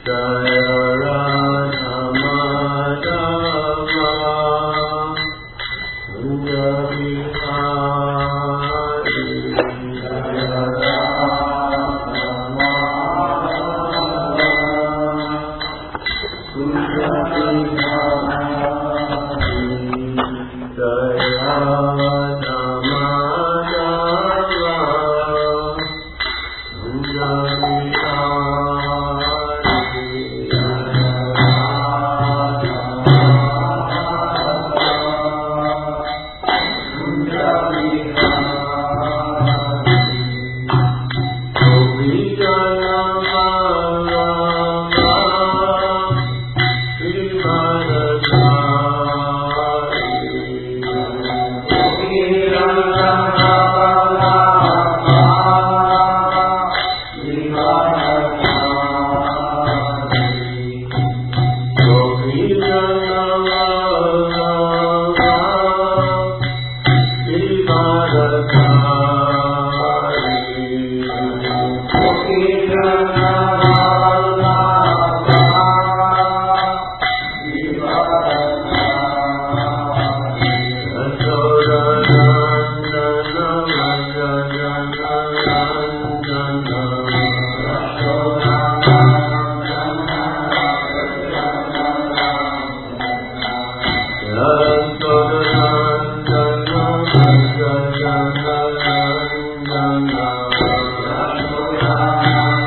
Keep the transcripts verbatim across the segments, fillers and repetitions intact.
Thank you.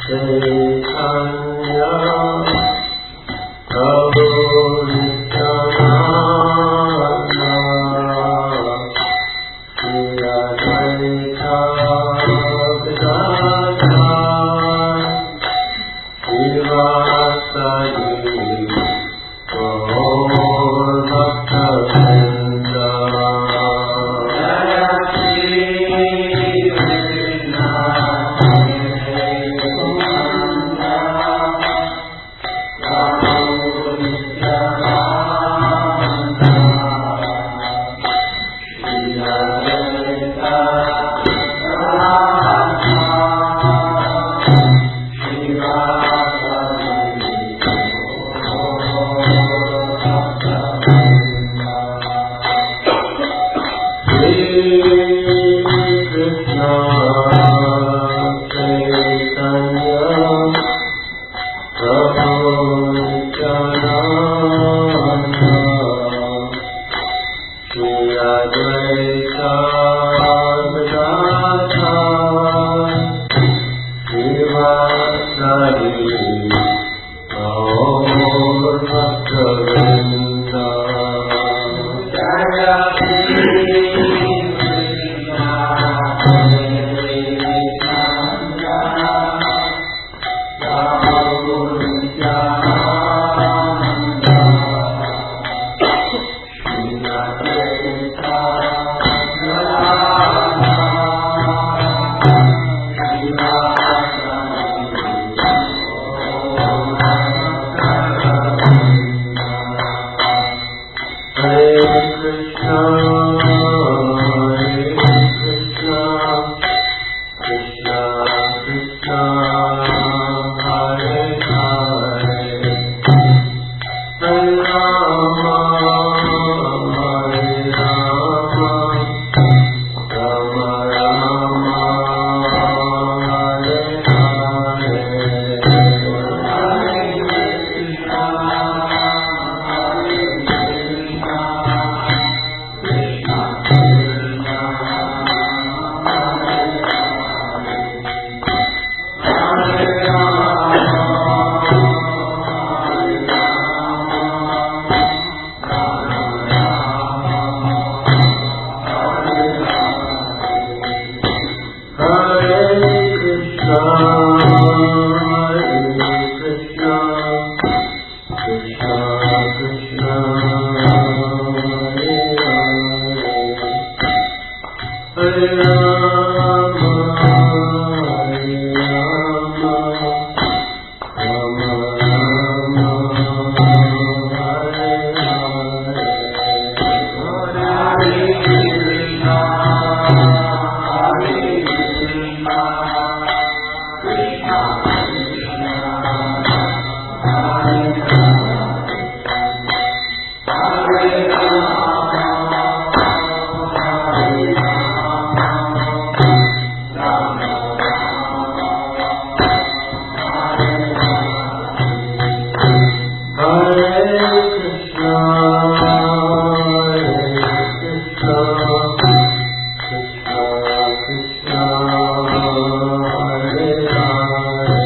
Hare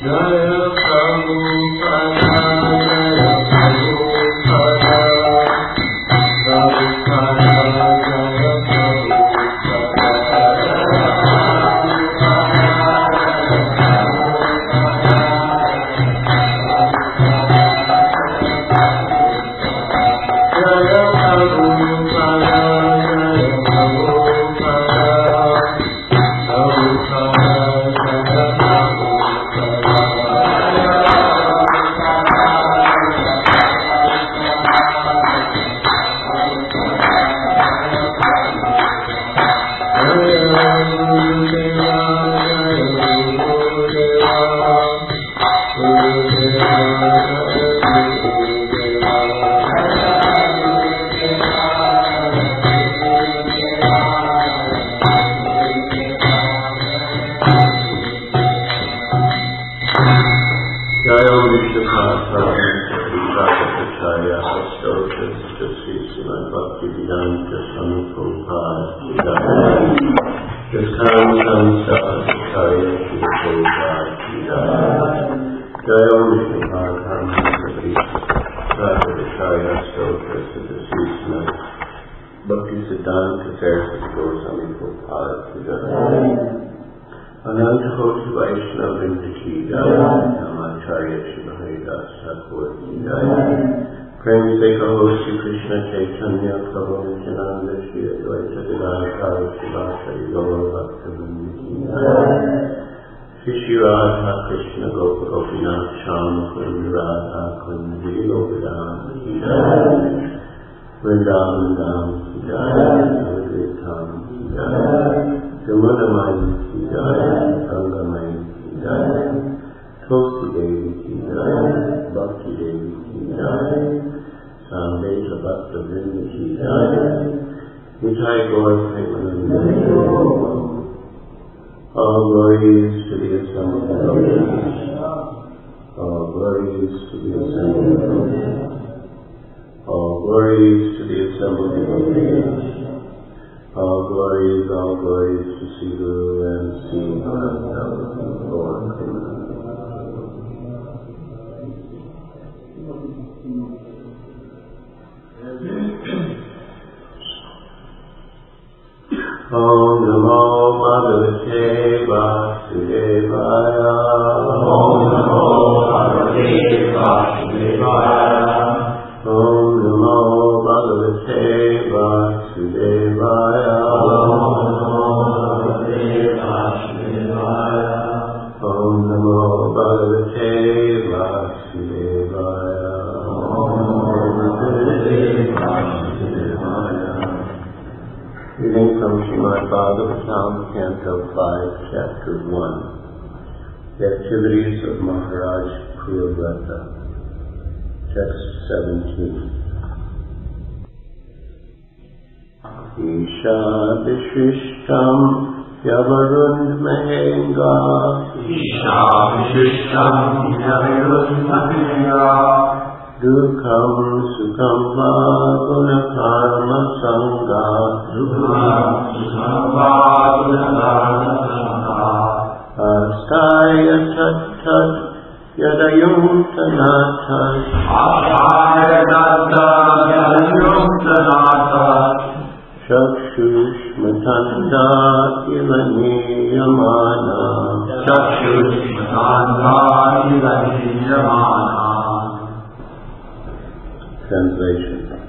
Translation.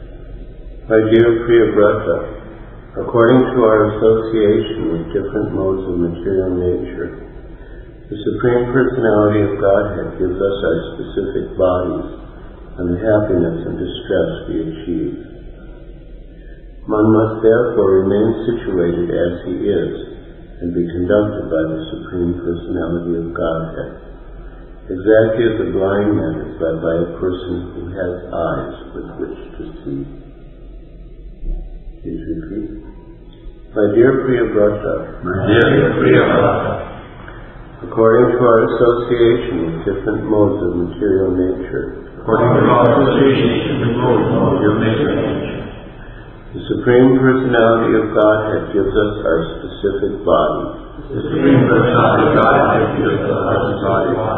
My dear Priyavrata, according to our association with different modes of material nature, the Supreme Personality of Godhead gives us our specific bodies and the happiness and distress we achieve. One must therefore remain situated as he is and be conducted by the Supreme Personality of Godhead, exactly as a blind man is led by a person who has eyes with which to see. Please repeat. My dear Priyavrata, My dear Priyavrata, according to our association with different modes of material nature, according to our association with modes of material nature, the Supreme Personality of Godhead gives us our specific bodies. The Supreme Personality of Godhead gives us our specific bodies.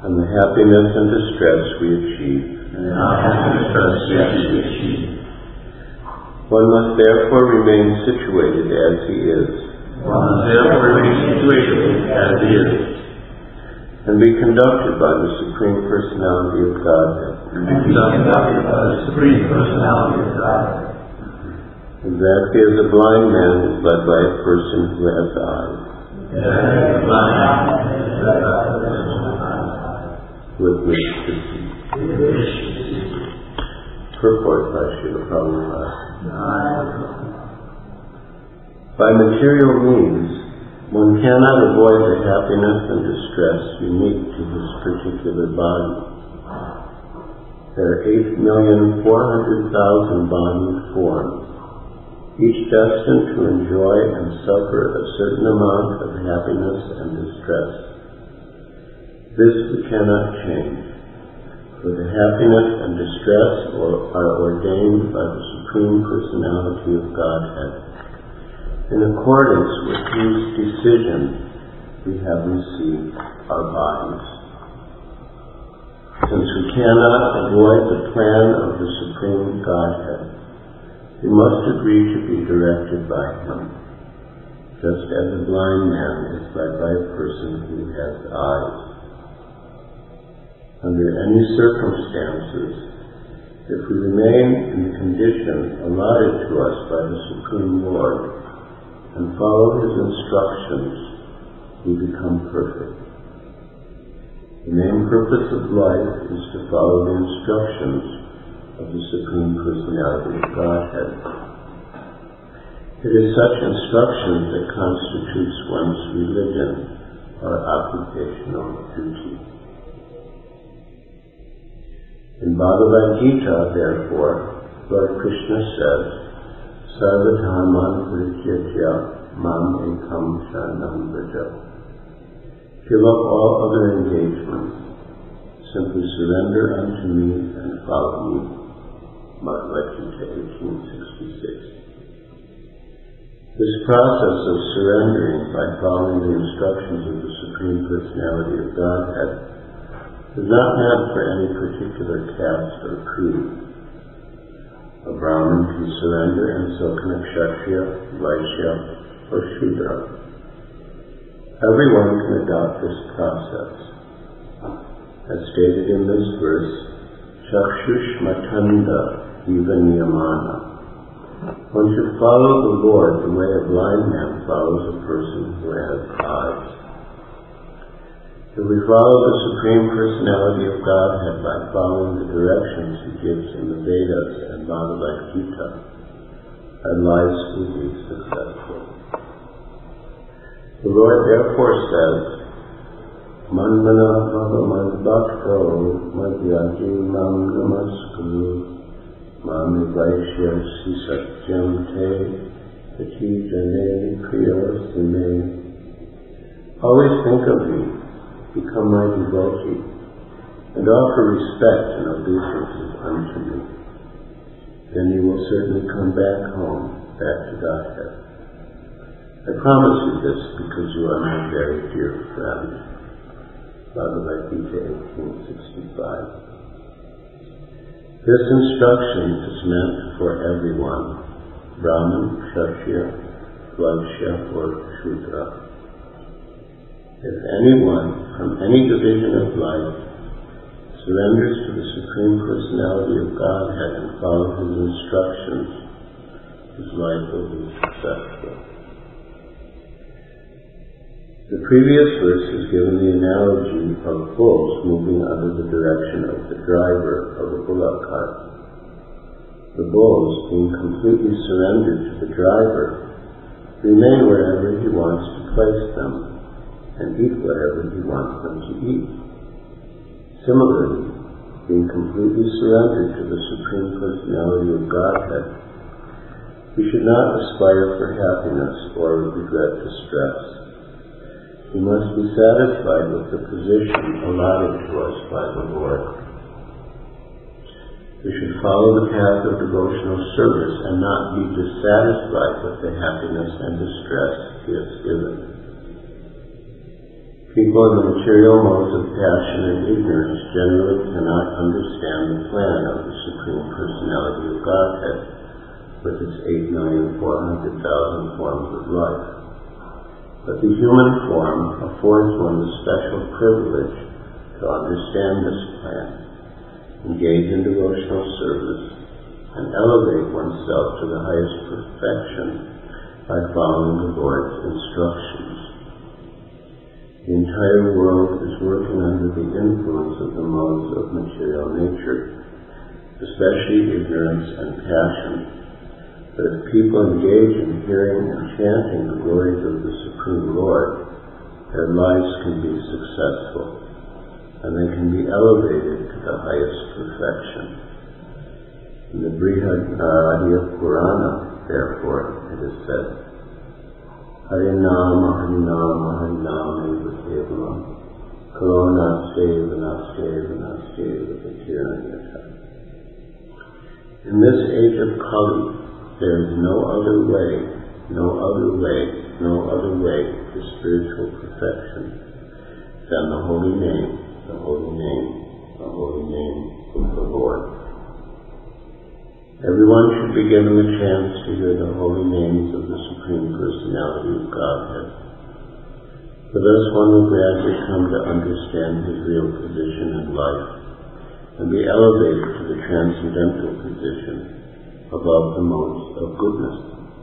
and the happiness and distress we achieve. And the happiness and distress we achieve. One must therefore remain situated as he is. One must therefore remain situated as he is. And be conducted by the Supreme Personality of Godhead. And be conducted by the Supreme Personality of Godhead. Exactly as a blind man is led by a person who has eyes. Exactly as a blind man is led by a person who has eyes. With which to see. With which to see. Purport by Srila Prabhupada. By material means, one cannot avoid the happiness and distress unique to his particular body. There are eight million four hundred thousand bodies formed, each destined to enjoy and suffer a certain amount of happiness and distress. This we cannot change, for the happiness and distress are ordained by the Supreme Personality of Godhead, in accordance with whose decision we have received our bodies. Since we cannot avoid the plan of the Supreme Godhead, we must agree to be directed by Him, just as a blind man is led by a person who has eyes. Under any circumstances, if we remain in the condition allotted to us by the Supreme Lord and follow His instructions, we become perfect. The main purpose of life is to follow the instructions of the Supreme Personality of Godhead. It is such instructions that constitutes one's religion or occupational duty. In Bhagavad Gita, therefore, Lord Krishna says, Sarva-dharman parijyajya mam ekam sharanam vraja. Give up all other engagements, simply surrender unto me and follow me. Bhagavad Gita eighteen sixty-six. This process of surrendering by following the instructions of the Supreme Personality of Godhead is not meant for any particular caste or creed. A Brahmin can surrender, and so can a Kshatriya, Vaishya, or Shudra. Everyone can adopt this process. As stated in this verse, Chakshushmatanda eva niyamana. One should follow the Lord the way a blind man follows a person who has eyes. If we follow the Supreme Personality of Godhead by following the directions He gives in the Vedas and Bhagavad Gita, our lives will be successful. The Lord therefore says, Manmana bhava madbhakto madhyaji mam namaskuru mami vaishyasi satyam te ati jane priyasime. Always think of me, become my devotee, and offer respect and obeisances unto me. Then you will certainly come back home, back to Godhead. I promise you this because you are my very dear friend. Bhagavad Gita eighteen sixty-five. This instruction is meant for everyone, Brahmin, Kshatriya, Vaishya, or Shudra. If anyone from any division of life surrenders to the Supreme Personality of Godhead and follows His instructions, his life will be successful. The previous verse has given the analogy of bulls moving under the direction of the driver of a bullock cart. The bulls, being completely surrendered to the driver, remain wherever he wants to place them, and eat whatever he wants them to eat. Similarly, being completely surrendered to the Supreme Personality of Godhead, we should not aspire for happiness or regret distress. We must be satisfied with the position allotted to us by the Lord. We should follow the path of devotional service and not be dissatisfied with the happiness and distress He has given. People in the material modes of passion and ignorance generally cannot understand the plan of the Supreme Personality of Godhead with its eight million four hundred thousand forms of life. But the human form affords one the special privilege to understand this plan, engage in devotional service, and elevate oneself to the highest perfection by following the Lord's instructions. The entire world is working under the influence of the modes of material nature, especially ignorance and passion. But if people engage in hearing and chanting the glories of the Supreme Lord, their lives can be successful, and they can be elevated to the highest perfection. In the Brihad Naradiya Purana, therefore, it is said, Harinama, Harinama, Harinama, Eva Kevalam, Kalona Seva, Naseva, Naseva, Vikiranayata. In this age of Kali, there is no other way, no other way, no other way to spiritual perfection than the holy name, the holy name, the holy name of the Lord. Everyone should be given the chance to hear the holy names of the Supreme Personality of Godhead. For thus one will gradually come to understand his real position in life and be elevated to the transcendental position above the modes of goodness.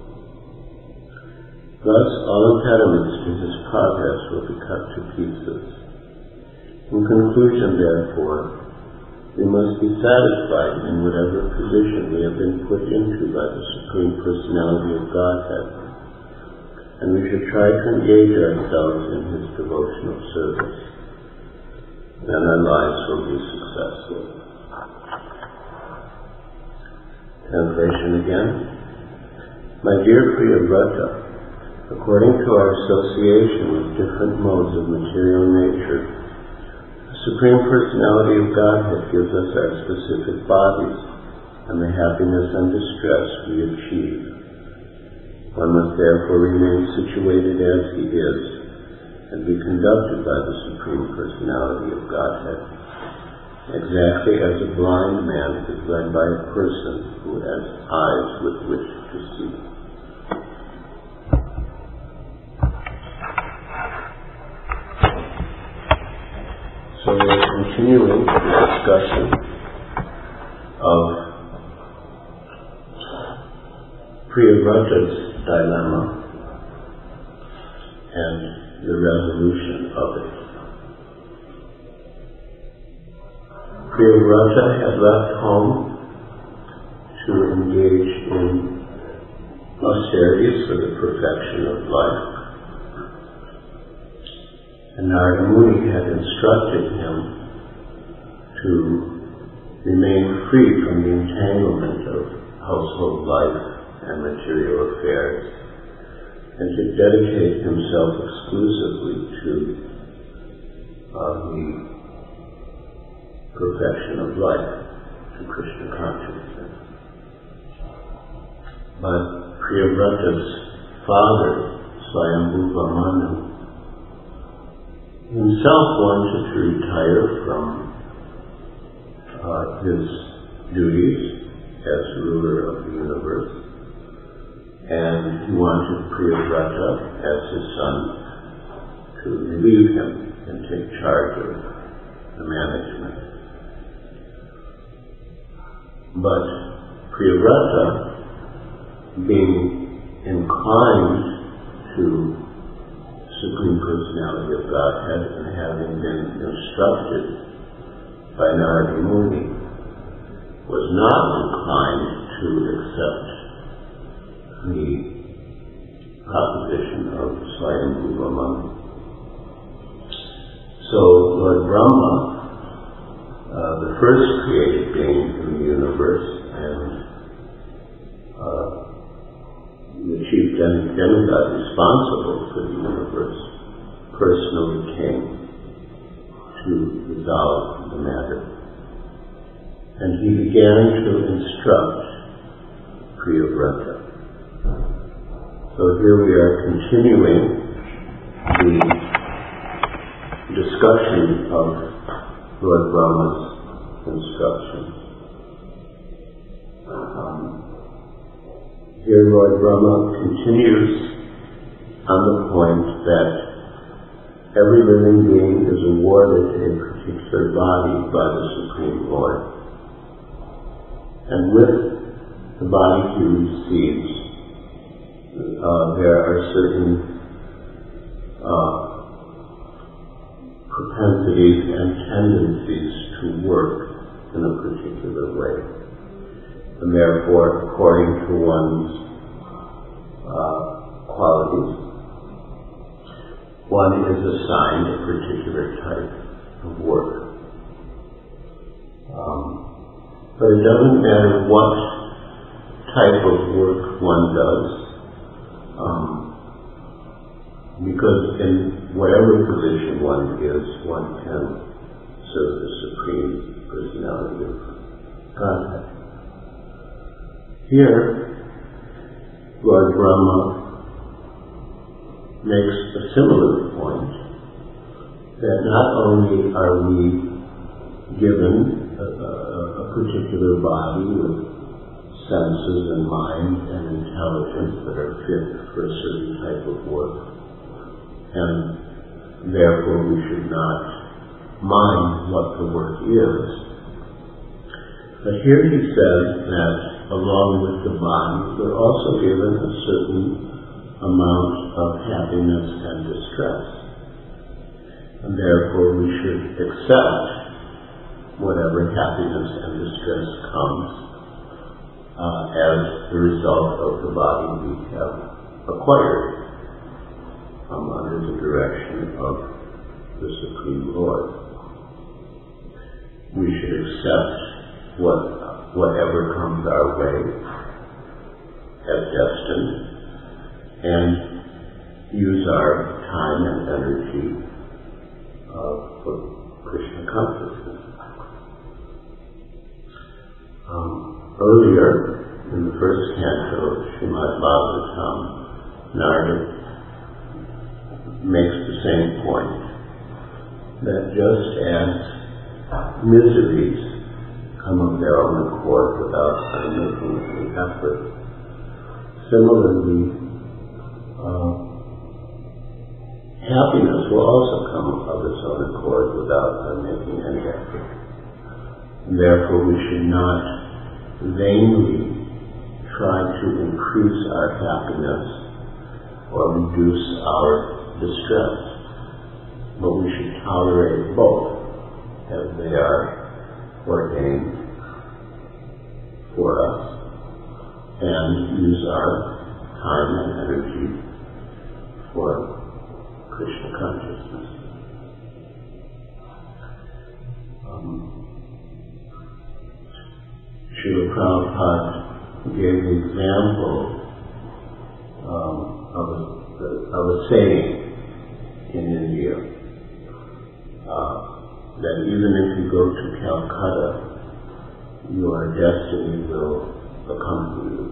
Thus all impediments to his progress will be cut to pieces. In conclusion, therefore, we must be satisfied in whatever position we have been put into by the Supreme Personality of Godhead, and we should try to engage ourselves in His devotional service. Then our lives will be successful. Translation again. My dear Priyavrata, according to our association with different modes of material nature, the Supreme Personality of Godhead gives us our specific bodies and the happiness and distress we achieve. One must therefore remain situated as he is and be conducted by the Supreme Personality of Godhead, exactly as a blind man is led by a person who has eyes with which to see. So we're continuing the discussion of Priyavrata's dilemma and the resolution of it. Priyavrata had left home to engage in austerities for the perfection of life. And Narada Muni had instructed him to remain free from the entanglement of household life and material affairs, and to dedicate himself exclusively to uh, the perfection of life, to Krishna consciousness. But Priyavrata's father, Swayambhuva Manu, himself wanted to retire from uh, his duties as ruler of the universe, and he wanted Priyavrata as his son to relieve him and take charge of the management. But Priyavrata, being inclined to Supreme Personality of Godhead and having been instructed by Narada Muni, was not inclined to accept the proposition of Swayambhuva Manu. So Lord Brahma, uh, the first created being in the universe and uh, the chief demigod responsible for the universe, personally came to resolve the matter. And he began to instruct Priyavrata. So here we are continuing the discussion of Lord Brahma's instructions. Um, here Lord Brahma continues on the point that every living being is awarded a particular body by the Supreme Lord. And with the body he receives, uh, there are certain uh, propensities and tendencies to work in a particular way. And therefore, according to one's uh, qualities, one is assigned a particular type of work. Um, but it doesn't matter what type of work one does, um, because in whatever position one is, one can serve the Supreme Personality of Godhead. Here, Lord Brahma makes a similar point, that not only are we given a, a, a particular body with senses and mind and intelligence that are fit for a certain type of work, and therefore we should not mind what the work is. But here he says that along with the body, we're also given a certain amount of happiness and distress. And therefore we should accept whatever happiness and distress comes uh, as the result of the body we have acquired um, under the direction of the Supreme Lord. We should accept what whatever comes our way as destined, and use our time and energy uh, for Krishna consciousness. Um, earlier, in the first canto of Srimad Bhagavatam, Narada makes the same point, that just as miseries come of their own accord without our making any effort, similarly, uh, happiness will also come of its own accord without our making any effort. And therefore we should not vainly try to increase our happiness or reduce our distress, but we should tolerate both as they are ordained for us, and use our time and energy for Krishna consciousness. Um, Srila Prabhupada gave the example um, of, a, of a saying in India, uh, that even if you go to Calcutta, your destiny will accompany you.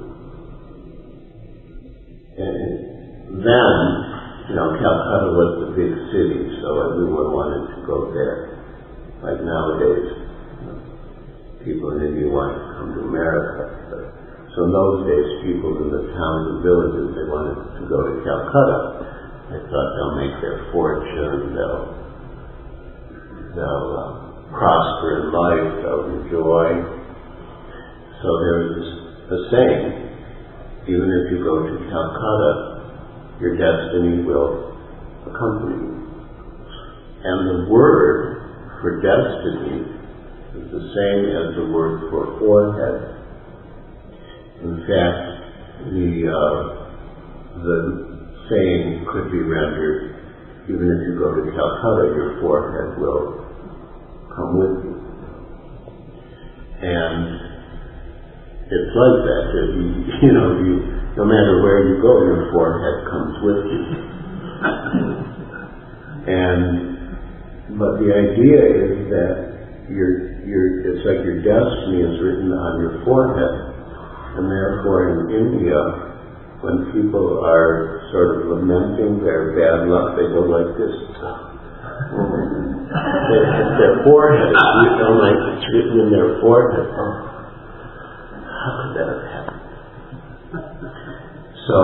And then, you know, Calcutta was the big city, so everyone wanted to go there. Like nowadays, you know, people in India want to come to America. But, so in those days, people in the towns and villages, they wanted to go to Calcutta. They thought they'll make their fortune, they'll they'll uh, prosper in life, they'll enjoy. So there's a saying, even if you go to Calcutta, your destiny will accompany you. And the word for destiny is the same as the word for forehead. In fact, the, uh, the saying could be rendered, even if you go to Calcutta, your forehead will come with you. And it's like that, that you, you know, you, no matter where you go, your forehead comes with you. And, but the idea is that your, your, it's like your destiny is written on your forehead. And therefore in India, when people are sort of lamenting their bad luck, they go like this. forehead. You know, like it's written in their forehead. Oh, how could that have happened? So,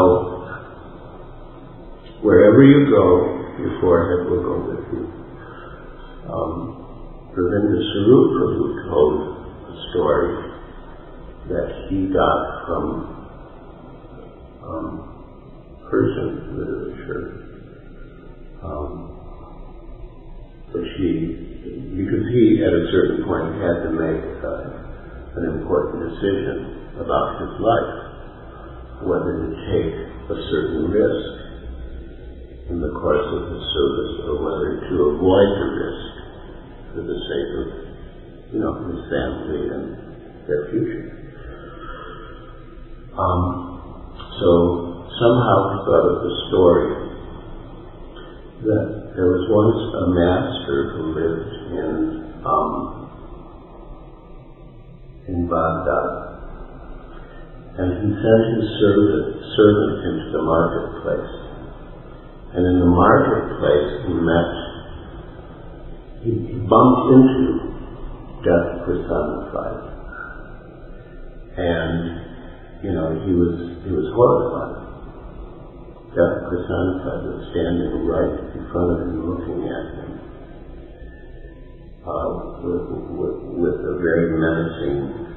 wherever you go, your forehead will go with you. Um, Ravinda Sarup Prabhu told a story that he got from um, Persian literature, um, which he, because he at a certain point had to make uh, an important decision about his life, whether to take a certain risk in the course of his service or whether to avoid the risk for the sake of, you know, his family and their future. Um, so somehow he thought of the story that there was once a master who lived in um, in Baghdad, and he sent his servant, servant into the marketplace. And in the marketplace he met, he bumped into Death personified. And, you know, he was he was horrified. Death personified was standing right in front of him, looking at him, uh, with, with, with a very menacing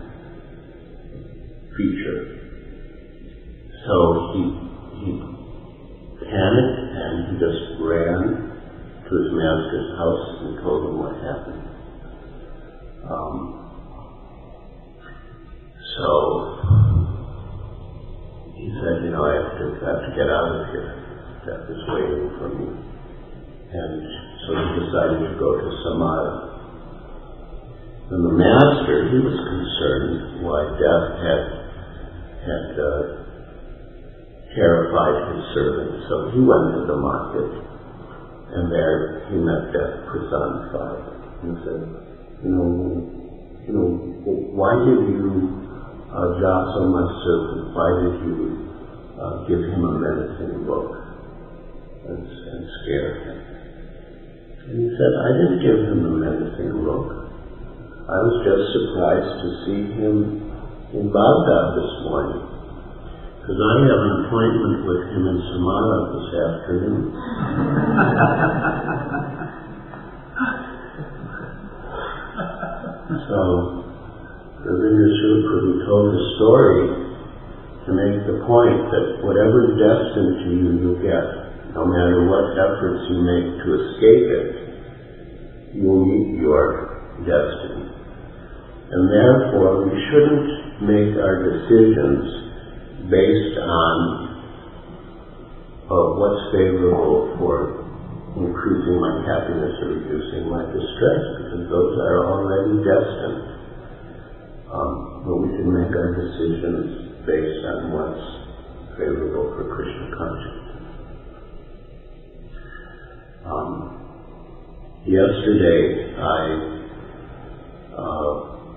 feature. So he he panicked and he just ran to his master's house and told him what happened. Um, so he said, you know, I have to, I have to get out of here. Death is waiting for me. And so he decided to go to Samara. And the master, he was concerned why Death had had uh, terrified his servant. So he went to the market, and there he met Death personified. And said, you know, you know, why did you uh, jostle my servant? Why did you uh, give him a menacing look and, and scare him? And he said, I didn't give him a menacing look. I was just surprised to see him in Baghdad this morning, because I have an appointment with him in Samara this afternoon. So, Ravinda Sarup Prabhu told the story to make the point that whatever is destined to you, you'll get. No matter what efforts you make to escape it, you will meet your destiny. And therefore, we shouldn't make our decisions based on uh, what's favorable for increasing my happiness or reducing my distress, because those are already destined. Um, but we can make our decisions based on what's favorable for Krishna consciousness. Um, yesterday, I uh,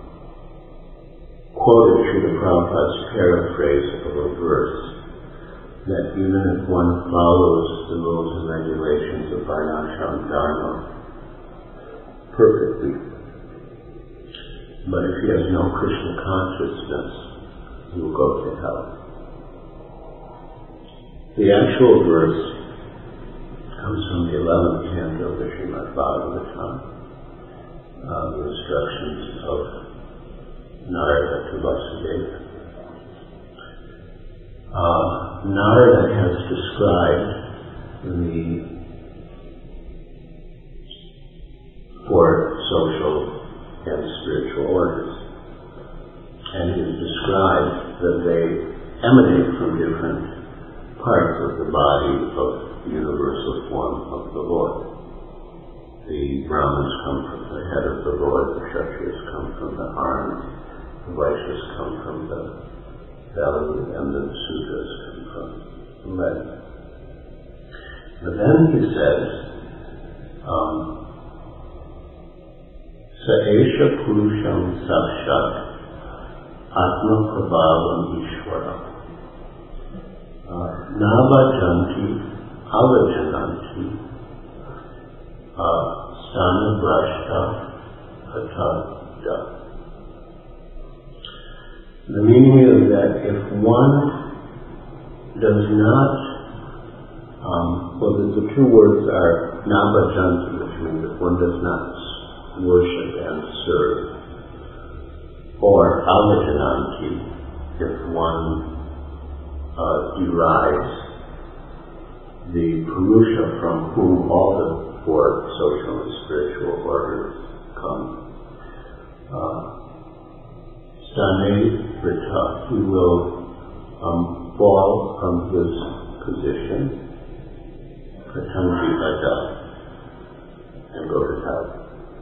quoted Srila Prabhupada's paraphrase of a verse that even if one follows the rules and regulations of Varnashram Dharma perfectly, but if he has no Krishna consciousness, he will go to hell. The actual verse comes from the eleventh canto of the Srimad Bhagavatam, uh, the instructions of Narada to Vasudeva. Uh, Narada has described the four social and spiritual orders, and he has described that they emanate from different parts of the body of the universal form of the Lord. The Brahmins come from the head of the Lord, the Kshatriyas come from the arms, the Vaishyas come from the belly, and the Sudras come from the leg. But then he says, um, Sa esha purusham sakshat atma prabhavam ishvara navajanti avajananti stana brashta atadda. The meaning is that if one does not, um, well, the, the two words are nabhajanti, which means if one does not worship and serve, or avajananti, if one uh, derives the purusha from whom all the four social and spiritual orders come. Uh, Stane Vrita, he will um, fall from his position, Patanji Ada, and go to hell.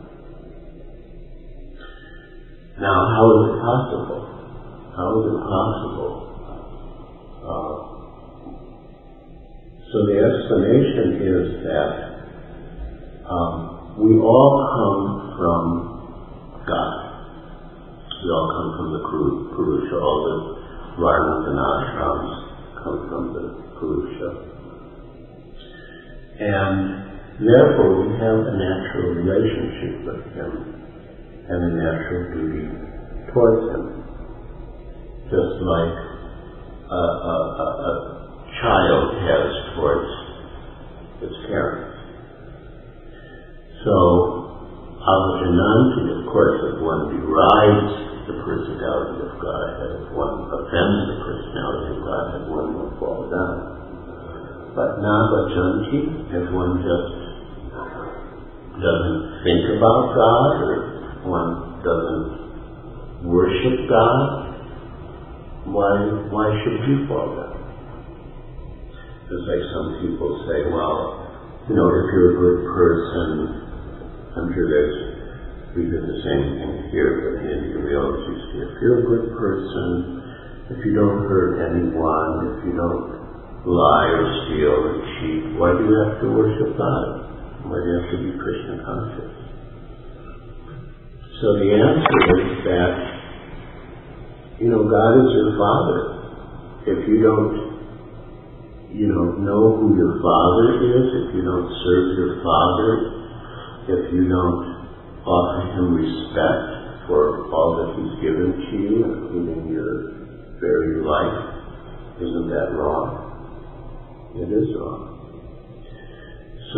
Now, how is it possible? How is it possible? Uh, so the explanation is that um, we all come from God. We all come from the Purusha. All the varnas and ashrams come from the Purusha. And therefore we have a natural relationship with Him and a natural duty towards Him. Just like a, a, a, a child has towards its parents. So, avajananti, of course, if one derives the personality of Godhead, if one offends the personality of Godhead, one will fall down. But nabhajanti, if one just doesn't think about God, or one doesn't worship God, why why should you fall down? It's like some people say, well, you know, if you're a good person, I'm sure there's, we did the same thing here, but in India we always used to, if you're a good person, if you don't hurt anyone, if you don't lie or steal or cheat, why do you have to worship God? Why do you have to be Krishna conscious? So the answer is that, you know, God is your Father. If you don't, you know, know who your Father is, if you don't serve your Father, if you don't offer Him respect for all that He's given to you, including your very life, isn't that wrong? It is wrong. So,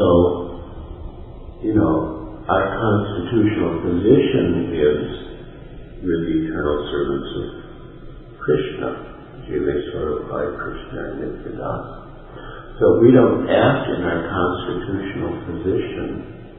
you know, our constitutional position is we're the eternal servants of Krishna, Jiveswara by Krishna and Nityananda. So we don't act in our constitutional position.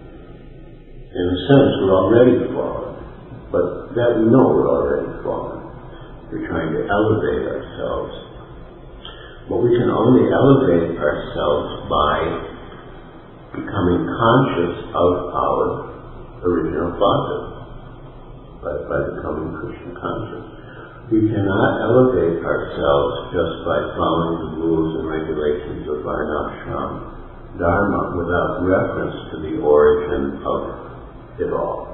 In a sense, we're already fallen, but that we know we're already fallen. We're trying to elevate ourselves. But we can only elevate ourselves by becoming conscious of our original Father, by, by becoming Krishna conscious. We cannot elevate ourselves just by following the rules and regulations of Varnashram Dharma without reference to the origin of it all.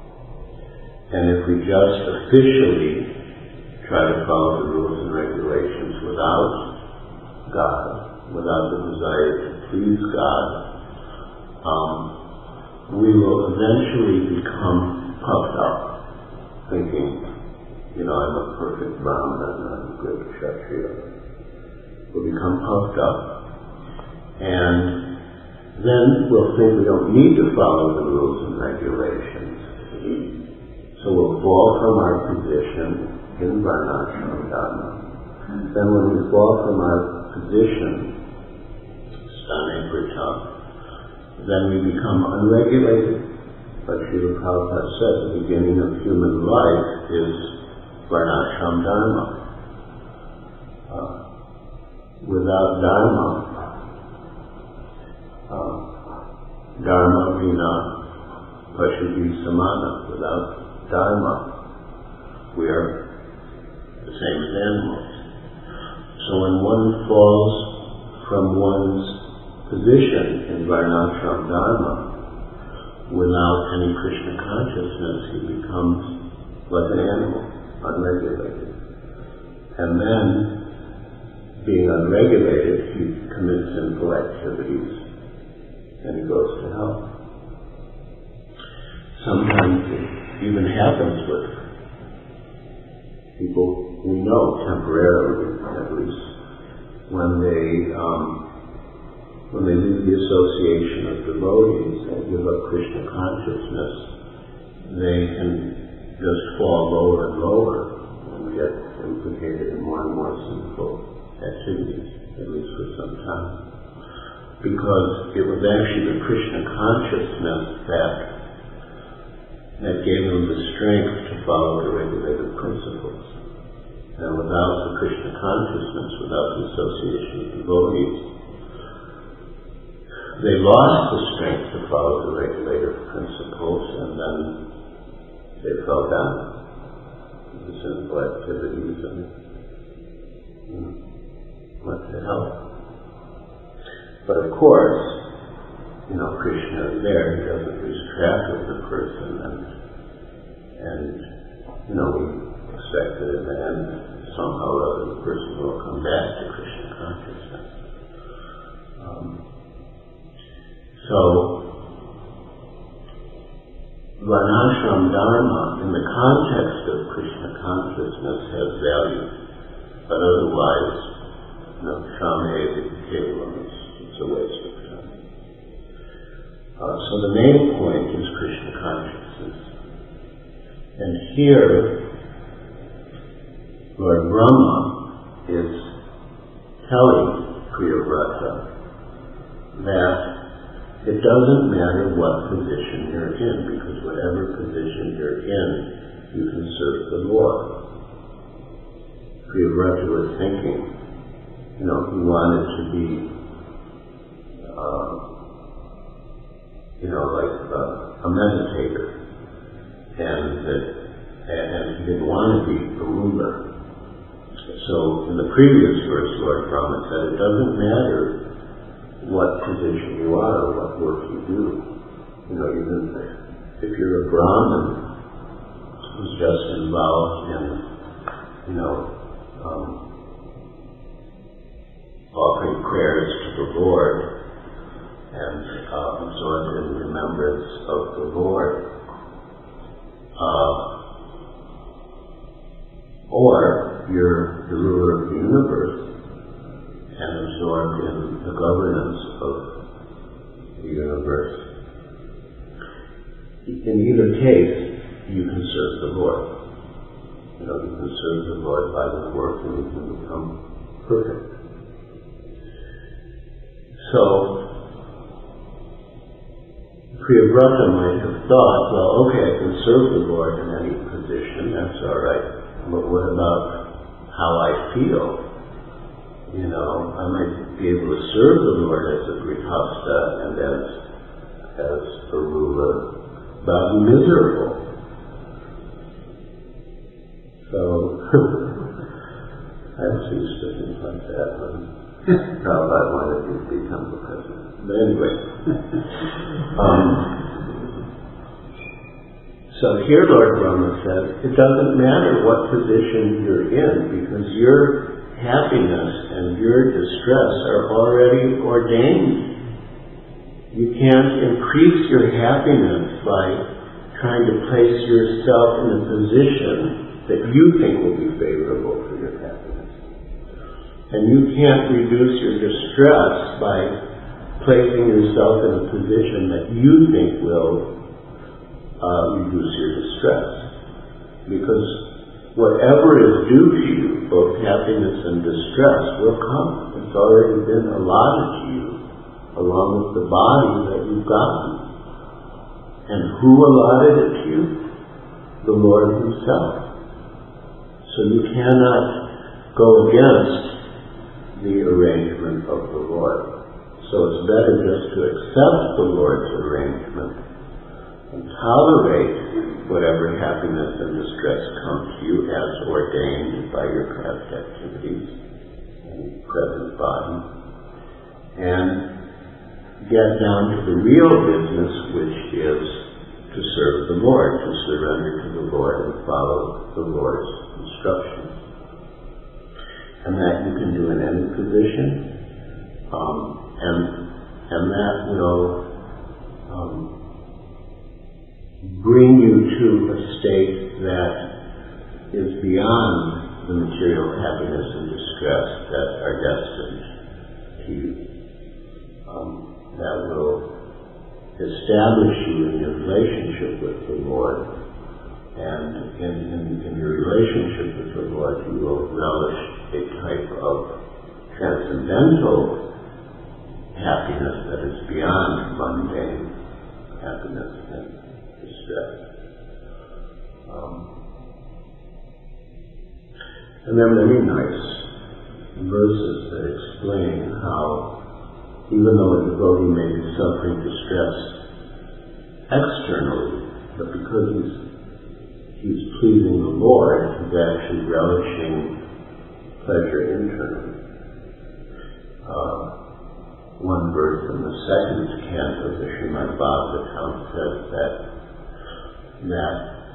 And if we just officially try to follow the rules and regulations without God, without the desire to please God, um, we will eventually become puffed up, thinking, you know, I'm a perfect Brahman, I'm a good Kshatriya. We'll become puffed up, and then we'll think we don't need to follow the rules and regulations. So we'll fall from our position in Varnashram Dharma. Then when we fall from our position, Stane Vrita, then we become unregulated. Like Srila Prabhupada said, the beginning of human life is Varnashram Dharma. Uh, without Dharma, uh, Dharma vina pashuddhi samana. Without Dharma, we are the same as animals. So when one falls from one's position in Varnashram Dharma without any Krishna consciousness, he becomes like an animal, unregulated. And then, being unregulated, he commits sinful activities and he goes to hell. Sometimes even happens with people we know temporarily, at least, when they um, when they lose the association of devotees and give up Krishna consciousness, they can just fall lower and lower and get implicated in more and more sinful activities, at least for some time. Because it was actually the Krishna consciousness that that gave them the strength to follow the regulated principles. And without the Krishna consciousness, without the association of devotees, they lost the strength to follow the regulated principles, and then they fell down into sinful activities and you know, went to hell. But of course, you know, Krishna is there. He doesn't lose track of the person, and and you know, we expect that in the end, somehow or other, the person will come back to Krishna consciousness. Um, so, Varnashram Dharma, in the context of Krishna consciousness, has value, but otherwise, you know, Shrameva Kevalam is it's a waste of time. Uh, so the main point is Krishna consciousness. And here, Lord Brahma is telling Priyavrata that it doesn't matter what position you're in, because whatever position you're in, you can serve the Lord. Priyavrata was thinking, you know, he wanted to be, uh, you know, like uh, a meditator, and that, and he didn't want to be a ruler. So in the previous verse, Lord Brahma said, it doesn't matter what position you are or what work you do. You know, even if you're a Brahmin who's just involved in, you know, um, offering prayers to the Lord and uh, absorbed in remembrance of the Lord, uh, or you're the ruler of the universe and absorbed in the governance of the universe. In either case, you can serve the Lord. You know, you can serve the Lord by your work and you can become perfect. So, Priyavrata might have thought, well, okay, I can serve the Lord in any position, that's all right. But what about how I feel? You know, I might be able to serve the Lord as a grihastha and as as a ruler, but I'll be miserable. So, I've seen things like that when Prabhupada wanted me to be temple president. But anyway, um, so here Lord Brahma says, it doesn't matter what position you're in, because your happiness and your distress are already ordained. You can't increase your happiness by trying to place yourself in a position that you think will be favorable for your happiness. And you can't reduce your distress by placing yourself in a position that you think will uh, reduce your distress. Because whatever is due to you, both happiness and distress, will come. It's already been allotted to you, along with the body that you've gotten. And who allotted it to you? The Lord Himself. So you cannot go against the arrangement of the Lord. So it's better just to accept the Lord's arrangement and tolerate whatever happiness and distress come to you as ordained by your past activities and present body, and get down to the real business, which is to serve the Lord, to surrender to the Lord and follow the Lord's instructions. And that you can do in any position, um, and and that will um, bring you to a state that is beyond the material happiness and distress that are destined to you. Um, that will establish you in your relationship with the Lord, and in, in, in your relationship with the Lord you will relish a type of transcendental happiness that is beyond mundane happiness and distress. Um, and there are many nice verses that explain how even though a devotee may be suffering distress externally, but because he's, he's pleasing the Lord, he's actually relishing pleasure internally. Uh, one verse in the second canto of the Srimad Bhagavatam says that, that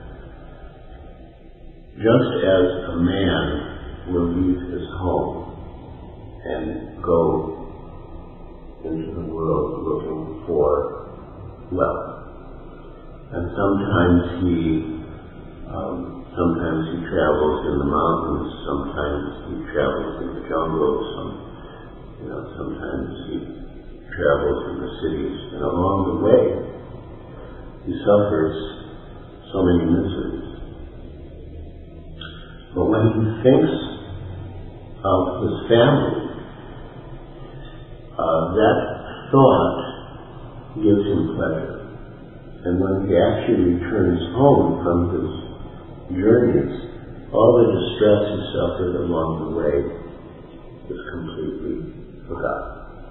just as a man will leave his home and go into the world looking for wealth, and sometimes he um, sometimes he travels in the mountains, sometimes he travels in the jungle, some, you know, sometimes he travels in the cities, and along the way he suffers so many miseries. But when he thinks of his family, Uh, that thought gives him pleasure. And when he actually returns home from his journeys, all the distress he suffered along the way is completely forgotten.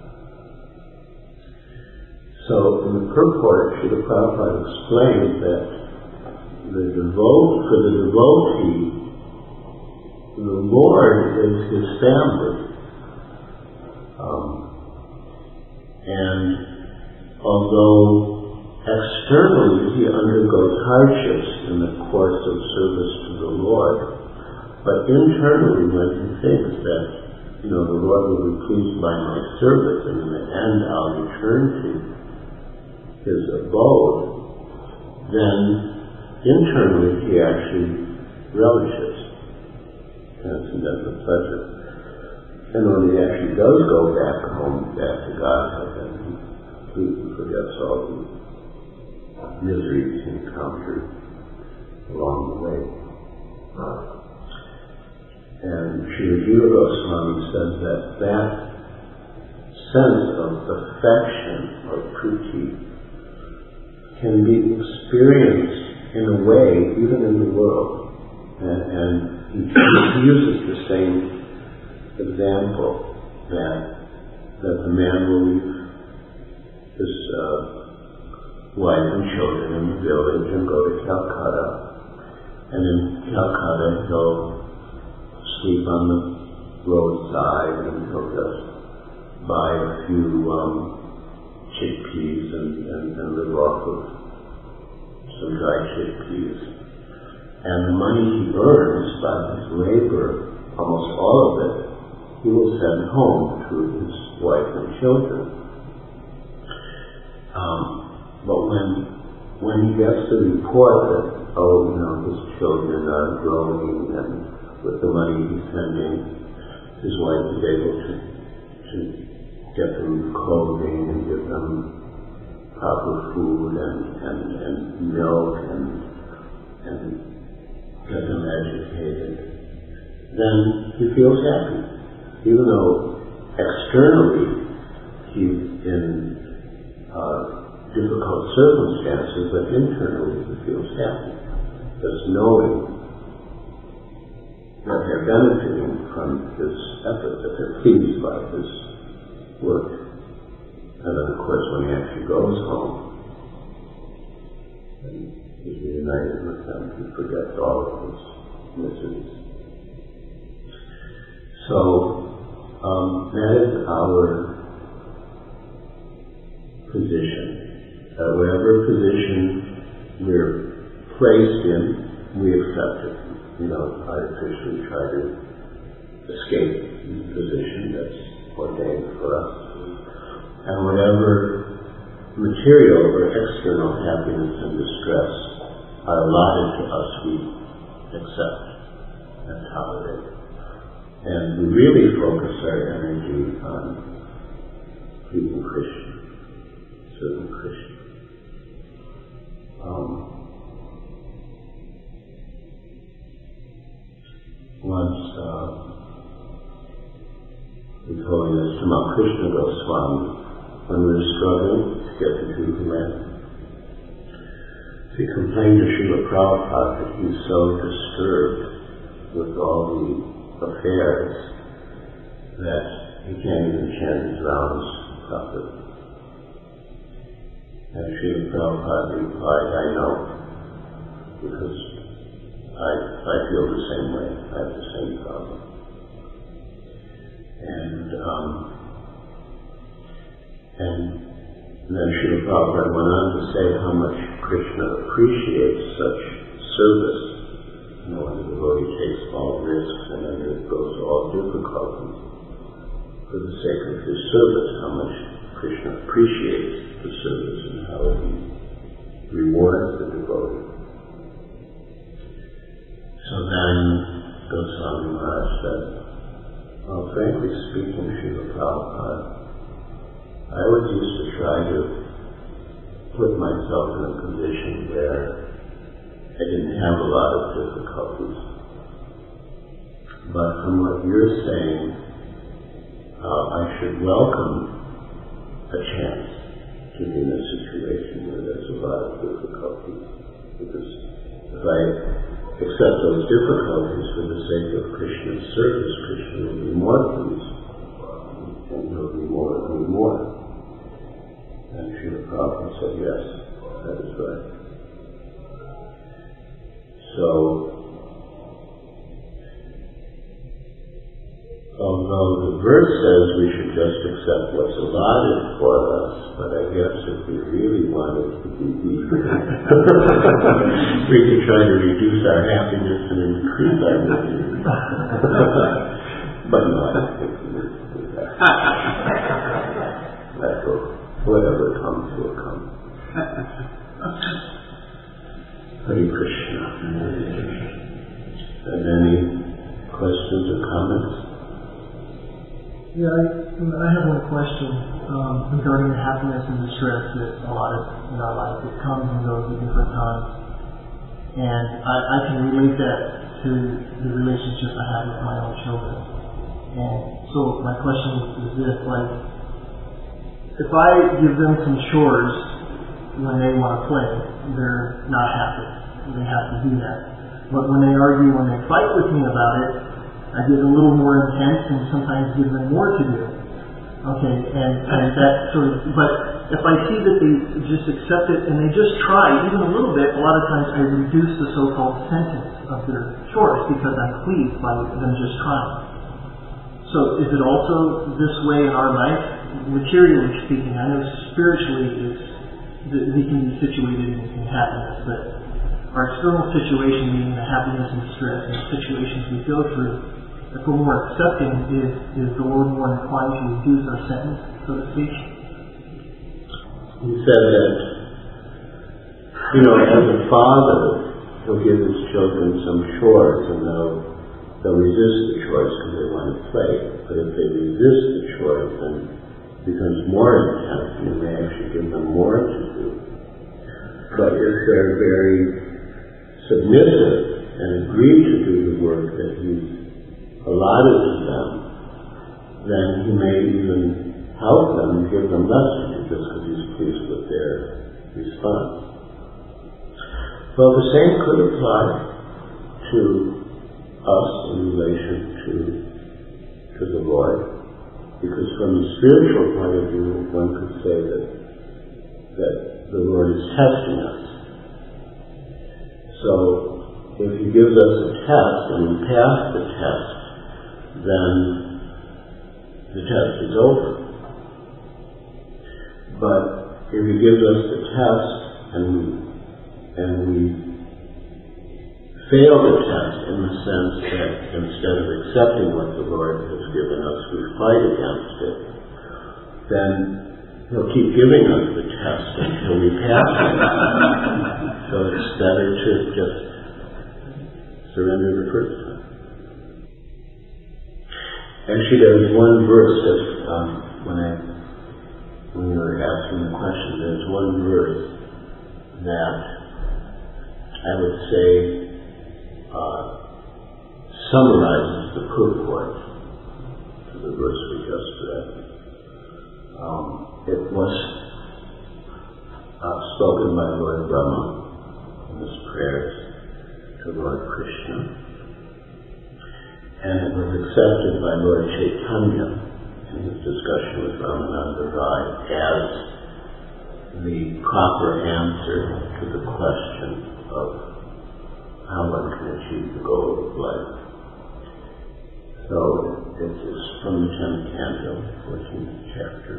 So in the purport, Srila Prabhupada explains that the devote, for the devotee, the Lord is his family. Um, And although externally he undergoes hardships in the course of service to the Lord, but internally when he thinks that, you know, the Lord will be pleased by my service and in the end I'll return to his abode, then internally he actually relishes transcendental pleasure. And when he actually does go back home, back to Godhead, then he completely forgets all the miseries he encountered along the way. And Srila Jiva Goswami says that that sense of affection or priti can be experienced in a way even in the world. And, and he, he uses the same example that that the man will leave his uh, wife and children in the village and go to Calcutta, and in Calcutta he'll sleep on the roadside and he'll just buy a few um, chickpeas and, and, and live off of some dry chickpeas, and the money he earns by his labor, almost all of it, he will send home to his wife and children. Um, but when when he gets the report that, oh, you know, his children are growing, and with the money he's sending, his wife is able to, to get them clothing and give them proper food and, and, and milk and, and get them educated, then he feels happy. Even though externally he's in uh, difficult circumstances, but internally he feels happy. Just knowing that they're benefiting from his effort, that they're pleased by his work. And then of course when he actually goes home and he's reunited with them, he forgets all of his miseries. So Um, that is our position. Uh, whatever position we're placed in, we accept it. We don't artificially try to escape the position that's ordained for us. And whatever material or external happiness and distress are allotted to us, we accept and tolerate. And we really focus our energy on being Krishna, serving Krishna. Um, once uh, His Holiness Tamal Krishna Goswami, when we were struggling to get the two commandments, he complained to Srila Prabhupada that he's so disturbed with all the affairs that he can't even chant his rounds properly. And Srila Prabhupada replied, I know, because I, I feel the same way. I have the same problem. And, um, and then Srila Prabhupada went on to say how much Krishna appreciates such service. You know, when the devotee takes all risks and undergoes all difficulties for the sake of his service, how much Krishna appreciates the service and how he rewards the devotee. So then Goswami Maharaj said, well, frankly speaking, Srila Prabhupada, I always used to try to put myself in a position where I didn't have a lot of difficulties. But from what you're saying, uh, I should welcome a chance to be in a situation where there's a lot of difficulties. Because if I accept those difficulties for the sake of Krishna's service, Krishna will be more pleased. And he'll be more and more. And Srila Prabhupada said, yes, that is right. So, although the verse says we should just accept what's allotted for us, but I guess if we really wanted to be eager, we could try to reduce our happiness and increase our misery. But no, I don't think we need to do that. That will, whatever comes will come. Hare Krishna. And any questions or comments? Yeah, I, I have one question um, regarding the happiness and the stress that a lot of in our life, it comes and goes at different times. And I, I can relate that to the relationship I have with my own children. And so my question is this, like, if I give them some chores when they want to play, they're not happy. They have to do that. But when they argue, when they fight with me about it, I get a little more intense and sometimes give them more to do. Okay, and, and that sort of, but if I see that they just accept it and they just try, even a little bit, a lot of times I reduce the so-called sentence of their chores because I'm pleased by them just trying. So is it also this way in our life? Materially speaking, I know spiritually it's, we can be situated in, in happiness, but our external situation, meaning the happiness and stress and the situations we go through, if we're more accepting, is, is the Lord more inclined to reduce our sentence, so to speak? He said that, you know, as a father, he'll give his children some chores and they'll, they'll resist the chores because they want to play. But if they resist the chores, then it becomes more intense and you may actually give them more to do. But if they're very submissive and agree to do the work that he's allotted to them, then he may even help them and give them less to do just because he's pleased with their response. Well, the same could apply to us in relation to, to the Lord, because from the spiritual point of view, one could say that, that the Lord is testing us. So, if he gives us a test and we pass the test, then the test is over. But if he gives us the test and we, and we fail the test in the sense that instead of accepting what the Lord has given us, we fight against it, then he'll keep giving us the test until we pass it. So it's better better to just surrender the first time. Actually, there was one verse that um, when I when you were asking the question, there's one verse that I would say uh, summarizes the purport to the verse we just read. Um, it was uh, spoken by Lord Brahma in his prayers to Lord Krishna, and it was accepted by Lord Chaitanya in his discussion with Ramananda Rai as the proper answer to the question of how one can achieve the goal of life. So it is from the tenth canto, fourteenth chapter.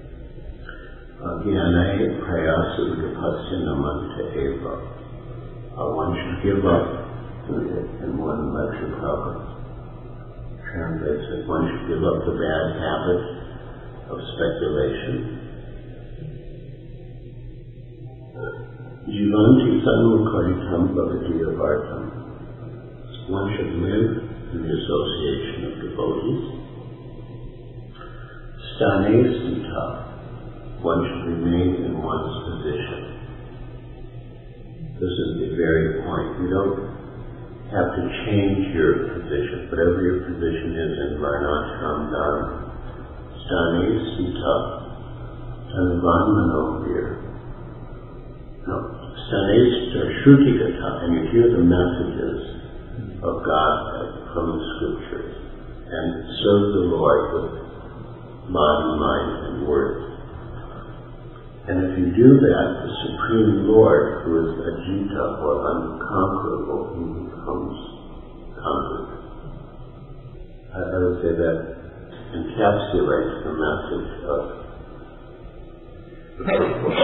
Gyanaye prayasa udapasyanamanta eva. One should give up, in one lecture Prabhupada translates it, one should give up the bad habit of speculation. Jivanti sanmukaritam bhavatiya vartam. One should live in the association of devotees. Stane sita. One should remain in one's position. This is the very point. You don't have to change your position. Whatever your position is in Varnashram Dharma. Stane sita. Tanvanmanobhir. No. Stane sita shrutikata. And you hear the messages of God from the scriptures. And serve the Lord with body, mind, and word. And if you do that, the Supreme Lord, who is Ajita or unconquerable, he becomes conquered. I, I would say that encapsulates the message of the purport.